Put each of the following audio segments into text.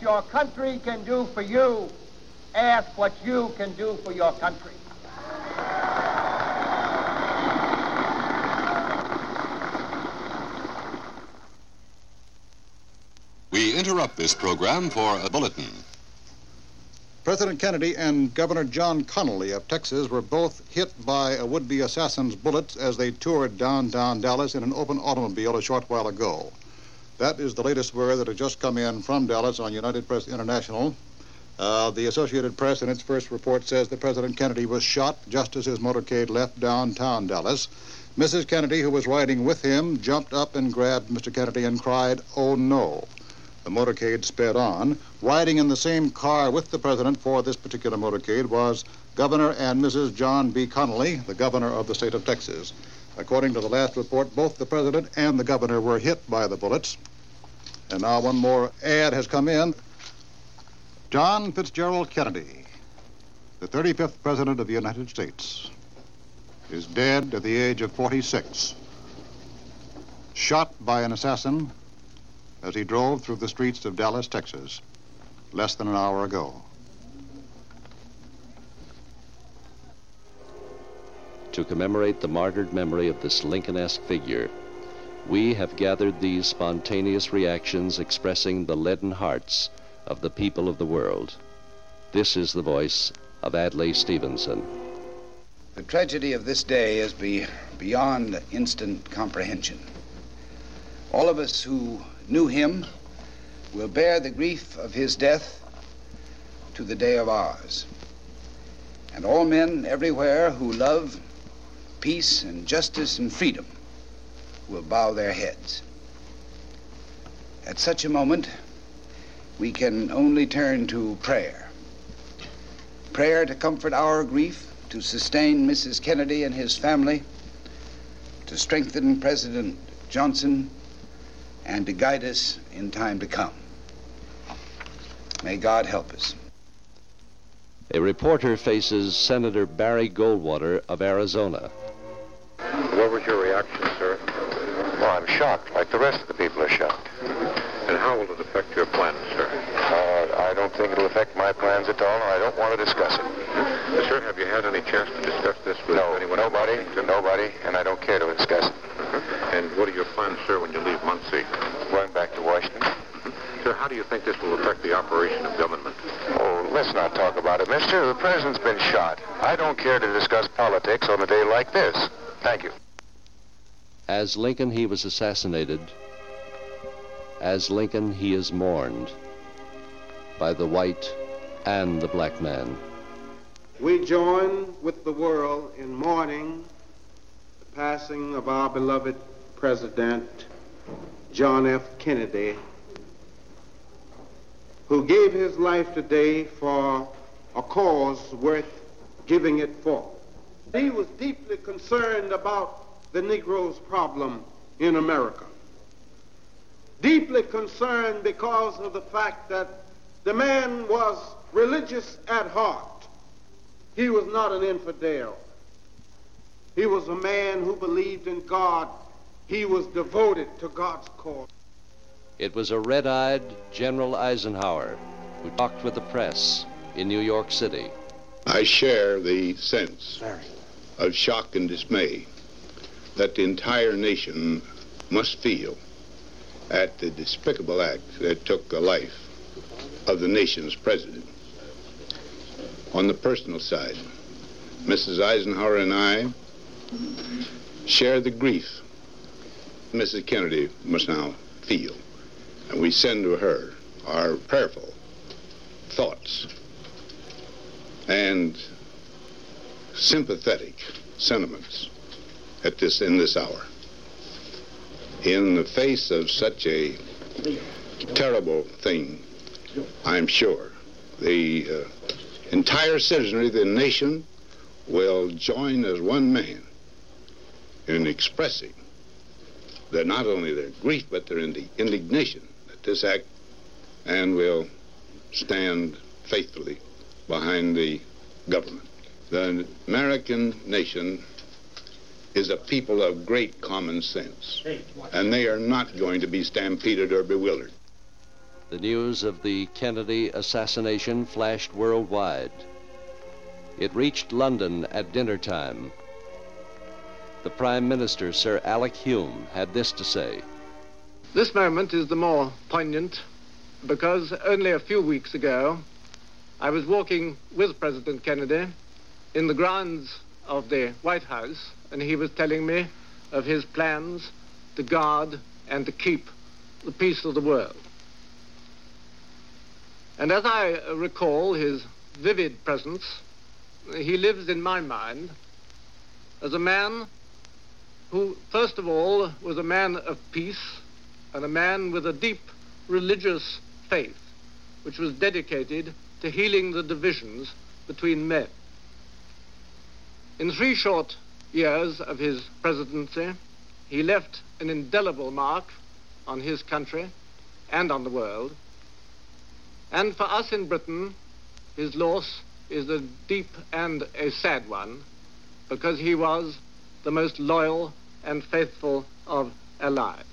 what your country can do for you. Ask what you can do for your country. We interrupt this program for a bulletin. President Kennedy and Governor John Connally of Texas were both hit by a would-be assassin's bullets as they toured downtown Dallas in an open automobile a short while ago. That is the latest word that has just come in from Dallas on United Press International. The Associated Press, in its first report, says that President Kennedy was shot just as his motorcade left downtown Dallas. Mrs. Kennedy, who was riding with him, jumped up and grabbed Mr. Kennedy and cried, "Oh, no." The motorcade sped on. Riding in the same car with the president for this particular motorcade was Governor and Mrs. John B. Connally, the governor of the state of Texas. According to the last report, both the president and the governor were hit by the bullets. And now one more ad has come in. John Fitzgerald Kennedy, the 35th president of the United States, is dead at the age of 46, shot by an assassin as he drove through the streets of Dallas, Texas, less than an hour ago. To commemorate the martyred memory of this Lincoln-esque figure, we have gathered these spontaneous reactions expressing the leaden hearts of the people of the world. This is the voice of Adlai Stevenson. The tragedy of this day is beyond instant comprehension. All of us who knew him will bear the grief of his death to the day of ours. And all men everywhere who love peace and justice and freedom will bow their heads. At such a moment, we can only turn to prayer. Prayer to comfort our grief, to sustain Mrs. Kennedy and his family, to strengthen President Johnson, and to guide us in time to come. May God help us. A reporter faces Senator Barry Goldwater of Arizona. What was your reaction, sir? Well, I'm shocked, like the rest of the people are shocked. And how will it affect your plans, sir? I don't think it'll affect my plans at all, and I don't want to discuss it. Sir, have you had any chance to discuss this with anyone? Nobody, and I don't care to discuss it. And what are your plans, sir, when you leave Muncie? Going back to Washington. Sir, how do you think this will affect the operation of government? Oh, let's not talk about it, mister. The president's been shot. I don't care to discuss politics on a day like this. Thank you. As Lincoln, he was assassinated. As Lincoln, he is mourned by the white and the black man. We join with the world in mourning the passing of our beloved President John F. Kennedy, who gave his life today for a cause worth giving it for. He was deeply concerned about the Negro's problem in America. Deeply concerned because of the fact that the man was religious at heart. He was not an infidel. He was a man who believed in God. He was devoted to God's cause. It was a red-eyed General Eisenhower who talked with the press in New York City. I share the sense of shock and dismay that the entire nation must feel at the despicable act that took the life of the nation's president. On the personal side, Mrs. Eisenhower and I share the grief Mrs. Kennedy must now feel. And we send to her our prayerful thoughts and sympathetic sentiments in this hour. In the face of such a terrible thing, I'm sure the entire citizenry of the nation will join as one man in expressing not only their grief, but their indignation at this act, and will stand faithfully behind the government. The American nation is a people of great common sense, and they are not going to be stampeded or bewildered. The news of the Kennedy assassination flashed worldwide. It reached London at dinner time. The Prime Minister, Sir Alec Hume, had this to say. This moment is the more poignant because only a few weeks ago I was walking with President Kennedy in the grounds of the White House, and he was telling me of his plans to guard and to keep the peace of the world. And as I recall his vivid presence, he lives in my mind as a man who, first of all, was a man of peace and a man with a deep religious faith, which was dedicated to healing the divisions between men. In 3 short years of his presidency, he left an indelible mark on his country and on the world. And for us in Britain, his loss is a deep and a sad one, because he was the most loyal and faithful of allies.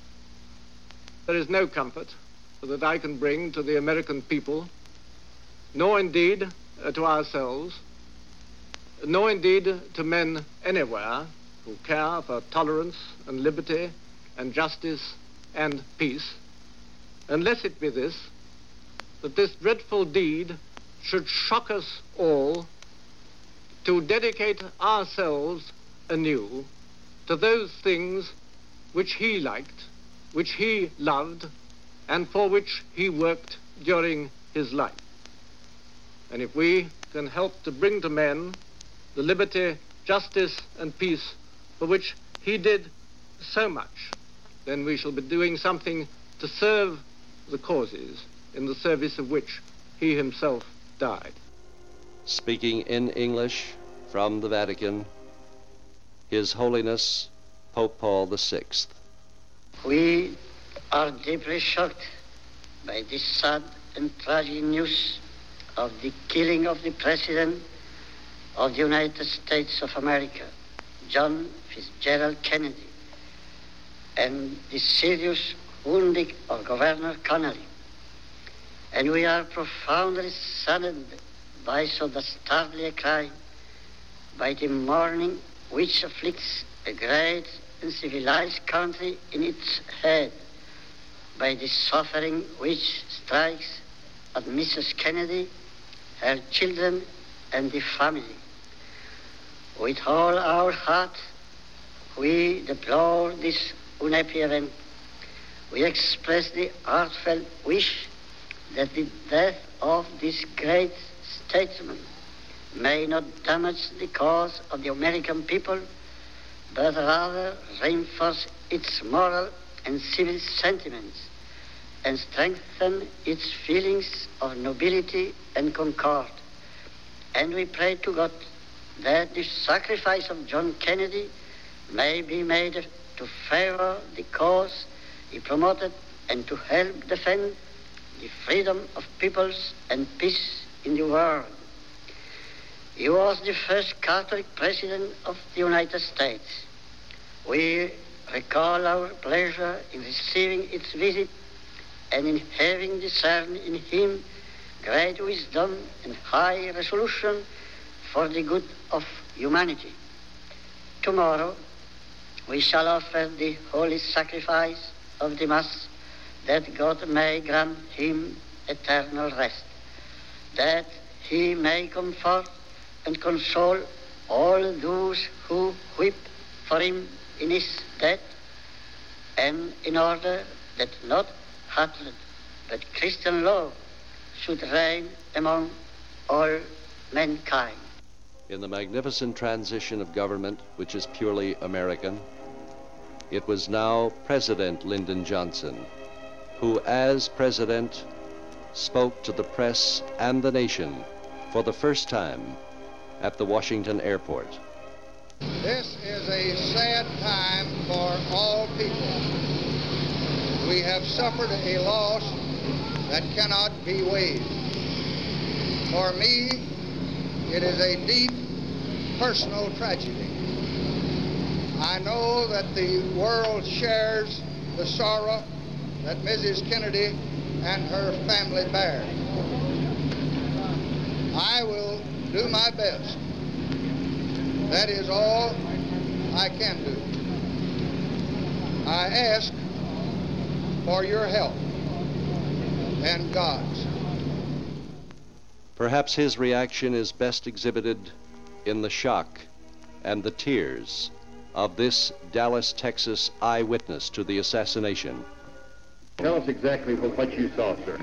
There is no comfort that I can bring to the American people, nor indeed to ourselves, nor indeed to men anywhere who care for tolerance and liberty and justice and peace, unless it be this, that this dreadful deed should shock us all to dedicate ourselves anew to those things which he liked, which he loved, and for which he worked during his life. And if we can help to bring to men the liberty, justice, and peace for which he did so much, then we shall be doing something to serve the causes in the service of which he himself died. Speaking in English from the Vatican, His Holiness Pope Paul VI. We are deeply shocked by this sad and tragic news of the killing of the President of the United States of America, John Fitzgerald Kennedy, and the serious wounding of Governor Connally. And we are profoundly saddened by so dastardly a crime, by the mourning which afflicts a great and civilized country in its head, by the suffering which strikes at Mrs. Kennedy, her children, and the family. With all our heart, we deplore this unhappy event. We express the heartfelt wish that the death of this great statesman may not damage the cause of the American people, but rather reinforce its moral and civil sentiments and strengthen its feelings of nobility and concord. And we pray to God that the sacrifice of John Kennedy may be made to favor the cause he promoted and to help defend the freedom of peoples and peace in the world. He was the first Catholic president of the United States. We recall our pleasure in receiving its visit and in having discerned in him great wisdom and high resolution for the good of humanity. Tomorrow, we shall offer the holy sacrifice of the Mass, that God may grant him eternal rest, that he may comfort and console all those who weep for him in his death, and in order that not hatred but Christian love should reign among all mankind. In the magnificent transition of government, which is purely American, it was now President Lyndon Johnson who, as president, spoke to the press and the nation for the first time at the Washington airport. This is a sad time for all people. We have suffered a loss that cannot be weighed. For me, it is a deep personal tragedy. I know that the world shares the sorrow that Mrs. Kennedy and her family bear. I will do my best. That is all I can do. I ask for your help and God's. Perhaps his reaction is best exhibited in the shock and the tears of this Dallas, Texas eyewitness to the assassination. Tell us exactly what you saw, sir.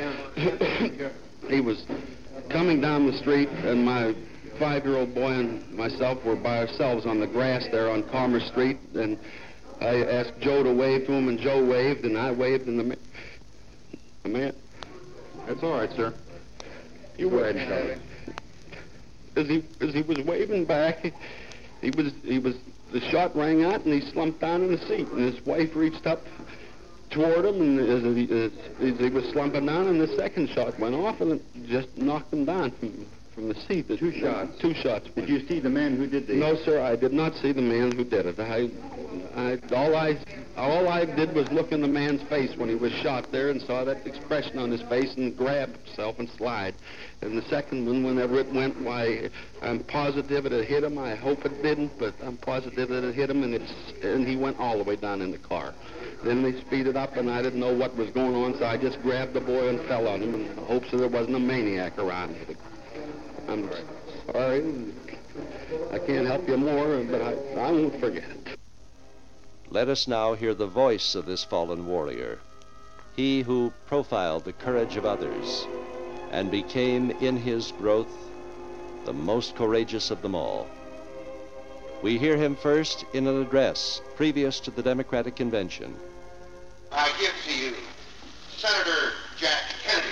He was coming down the street, and my 5-year-old boy and myself were by ourselves on the grass there on Commerce Street, and I asked Joe to wave to him, and Joe waved, and I waved, and the man... That's all right, sir. You go ahead and tell it. As he was waving back, he was the shot rang out, and he slumped down in the seat, and his wife reached up toward him, and as he was slumping down, and the second shot went off, and it just knocked him down from the seat. Two shots? Two shots. Did you see the man who did this? No, sir, I did not see the man who did it. All I did was look in the man's face when he was shot there and saw that expression on his face and grab himself and slide. And the second one, whenever it went, why, I'm positive it had hit him. I hope it didn't, but I'm positive that it hit him, and he went all the way down in the car. Then they speeded up, and I didn't know what was going on, so I just grabbed the boy and fell on him in the hopes that there wasn't a maniac around me. I'm sorry. I can't help you more, but I won't forget it. Let us now hear the voice of this fallen warrior, he who profiled the courage of others and became in his growth the most courageous of them all. We hear him first in an address previous to the Democratic Convention. I give to you Senator Jack Kennedy.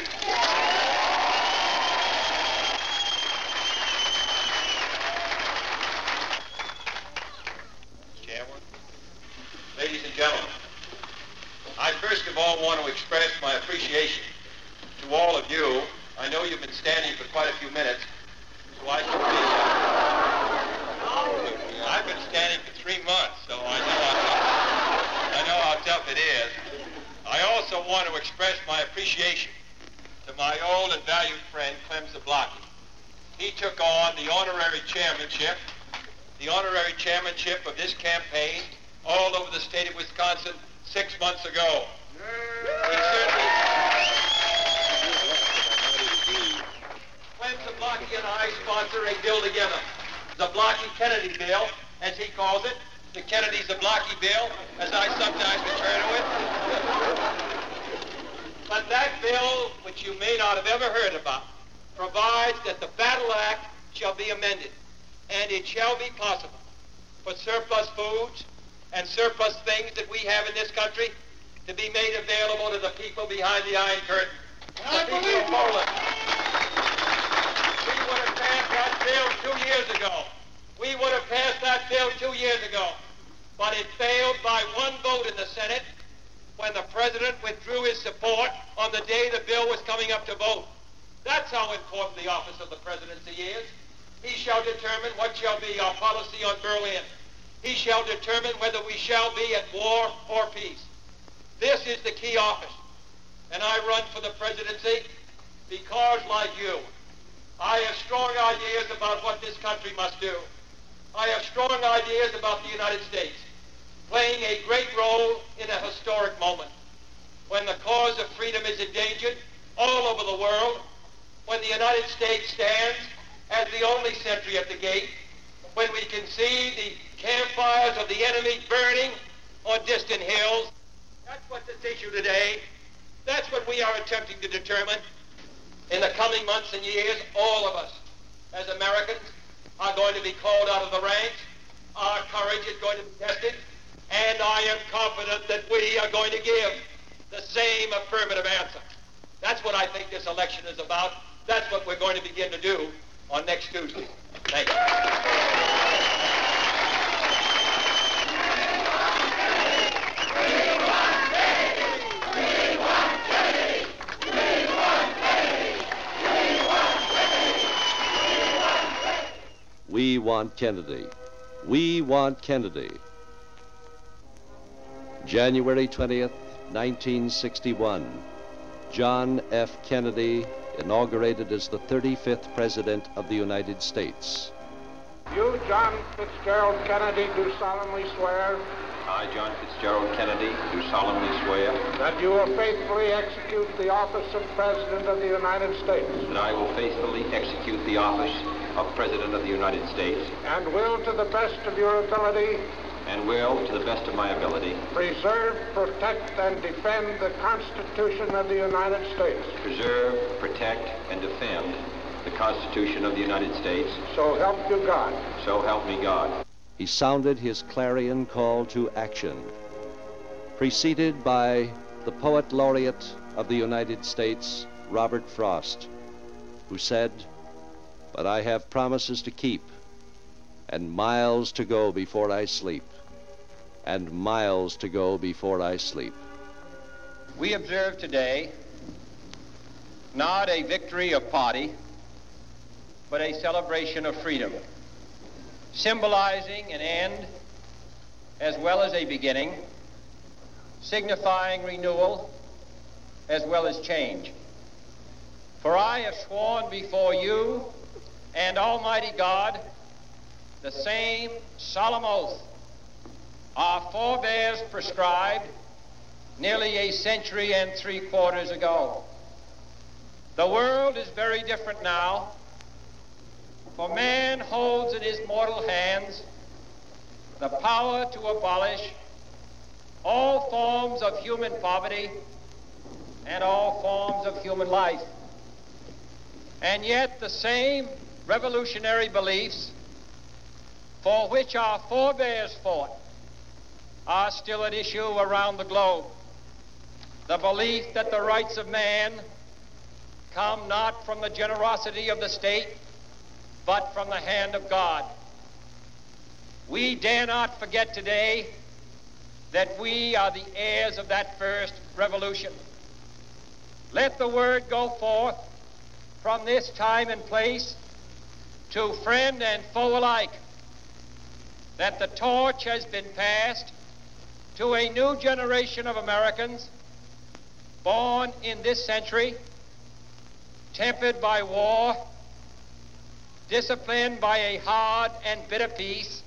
Ladies and gentlemen, I first of all want to express my appreciation to all of you. I know you've been standing for quite a few minutes, so I should be... I've been standing for 3 months, so I know how tough it is. I also want to express my appreciation to my old and valued friend, Clem Zablocki. He took on the honorary chairmanship of this campaign all over the state of Wisconsin 6 months ago. Clem Zablocki and I sponsor a bill together, the Zablocki-Kennedy bill, as he calls it, the Kennedy-Zablocki bill, as I sometimes refer to it. But that bill, which you may not have ever heard about, provides that the Battle Act shall be amended, and it shall be possible for surplus foods and surplus things that we have in this country to be made available to the people behind the Iron Curtain. The people of Poland. We would have passed that bill 2 years ago. But it failed by 1 vote in the Senate when the President withdrew his support on the day the bill was coming up to vote. That's how important the office of the presidency is. He shall determine what shall be our policy on Berlin. He shall determine whether we shall be at war or peace. This is the key office. And I run for the presidency because, like you, I have strong ideas about what this country must do. I have strong ideas about the United States playing a great role in a historic moment when the cause of freedom is endangered all over the world, when the United States stands as the only sentry at the gate, when we can see the campfires of the enemy burning on distant hills. That's what's at issue today. That's what we are attempting to determine. In the coming months and years, all of us, as Americans, are going to be called out of the ranks. Our courage is going to be tested, and I am confident that we are going to give the same affirmative answer. That's what I think this election is about. That's what we're going to begin to do on next Tuesday. Thank you. We want Kennedy. We want Kennedy. January 20th, 1961. John F. Kennedy, inaugurated as the 35th President of the United States. You, John Fitzgerald Kennedy, do solemnly swear I, John Fitzgerald Kennedy, do solemnly swear that you will faithfully execute the office of President of the United States that I will faithfully execute the office of President of the United States and will, to the best of your ability, and will, to the best of my ability, preserve, protect, and defend the Constitution of the United States. Preserve, protect, and defend the Constitution of the United States. So help you God. So help me God. He sounded his clarion call to action, preceded by the Poet Laureate of the United States, Robert Frost, who said, "But I have promises to keep, and miles to go before I sleep, and miles to go before I sleep." We observe today not a victory of party, but a celebration of freedom, symbolizing an end as well as a beginning, signifying renewal as well as change. For I have sworn before you and Almighty God the same solemn oath our forebears prescribed nearly a century and 3/4 ago. The world is very different now, for man holds in his mortal hands the power to abolish all forms of human poverty and all forms of human life. And yet the same revolutionary beliefs for which our forebears fought are still at issue around the globe. The belief that the rights of man come not from the generosity of the state, but from the hand of God. We dare not forget today that we are the heirs of that first revolution. Let the word go forth from this time and place to friend and foe alike that the torch has been passed to a new generation of Americans born in this century, tempered by war, disciplined by a hard and bitter peace,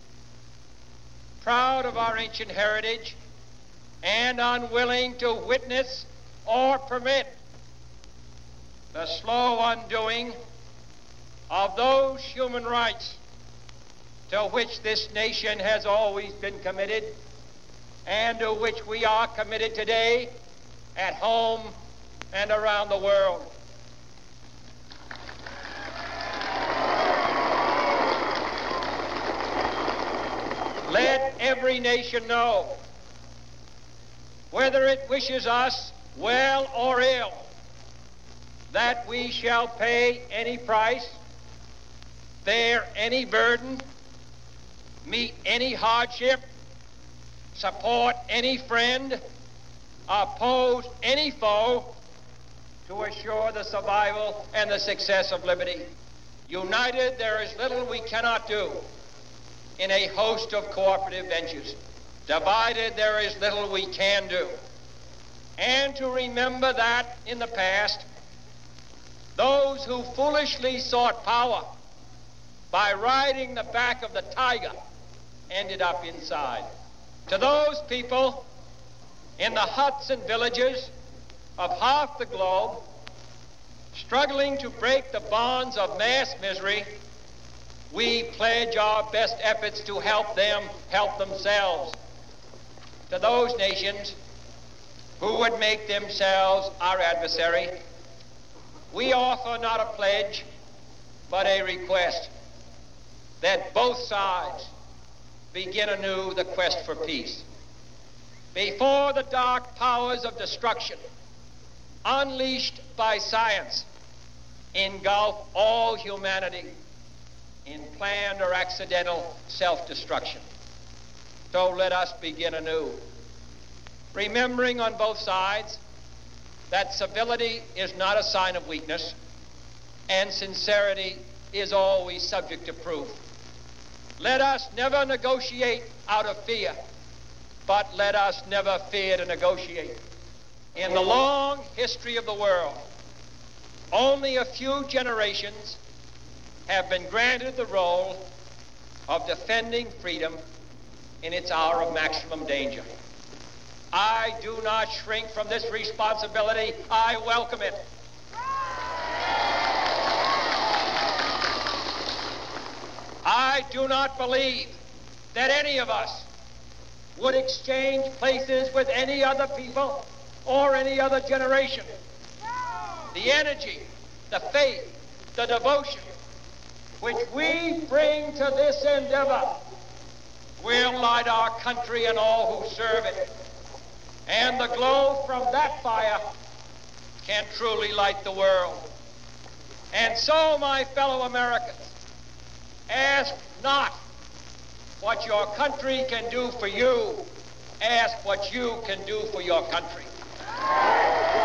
proud of our ancient heritage, and unwilling to witness or permit the slow undoing of those human rights to which this nation has always been committed and to which we are committed today at home and around the world. Let every nation know, whether it wishes us well or ill, that we shall pay any price, bear any burden, meet any hardship, support any friend, oppose any foe to assure the survival and the success of liberty. United, there is little we cannot do in a host of cooperative ventures. Divided, there is little we can do. And to remember that in the past, those who foolishly sought power by riding the back of the tiger ended up inside. To those people in the huts and villages of half the globe, struggling to break the bonds of mass misery, we pledge our best efforts to help them help themselves. To those nations who would make themselves our adversary, we offer not a pledge, but a request that both sides begin anew the quest for peace. Before the dark powers of destruction, unleashed by science, engulf all humanity in planned or accidental self-destruction. So let us begin anew, remembering on both sides that civility is not a sign of weakness, and sincerity is always subject to proof. Let us never negotiate out of fear, but let us never fear to negotiate. In the long history of the world, only a few generations have been granted the role of defending freedom in its hour of maximum danger. I do not shrink from this responsibility. I welcome it. I do not believe that any of us would exchange places with any other people or any other generation. The energy, the faith, the devotion which we bring to this endeavor will light our country and all who serve it. And the glow from that fire can truly light the world. And so, my fellow Americans, ask not what your country can do for you. Ask what you can do for your country.